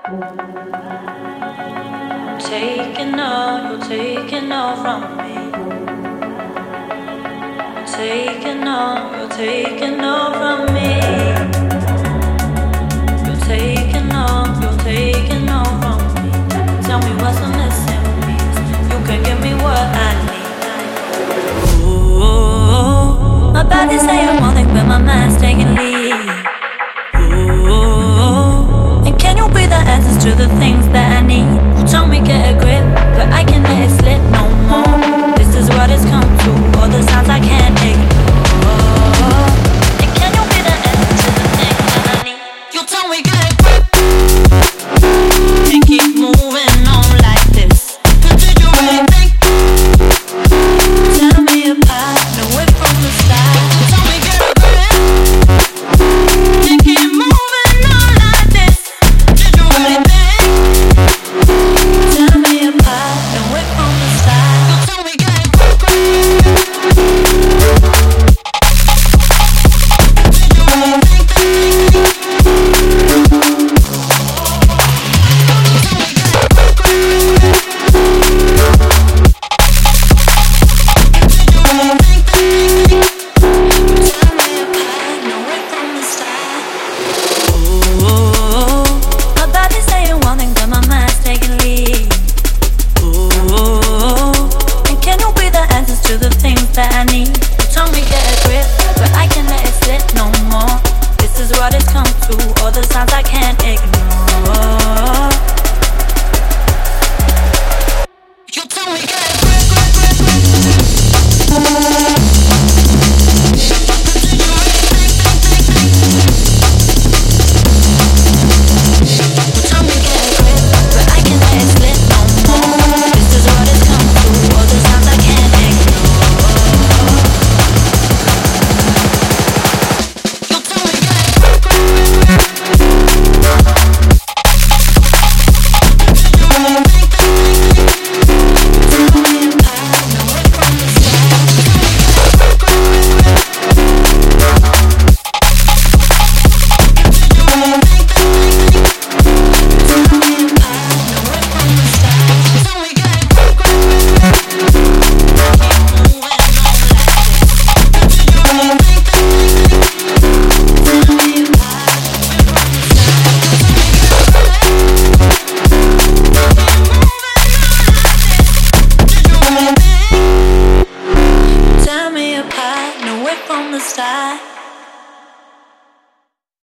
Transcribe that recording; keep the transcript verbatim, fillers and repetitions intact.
Taking all, you're taking all from me. Taking all, you're taking all from me. You're taking all, you're taking all from me. Tell me what's the missing piece. You can give me what I need. Ooh, my body's saying one thing, but my mind's taking lead. Ooh, and can you be the answers to the things that I need? You told me get a grip, but I can't let it slip no more. This is what it's come.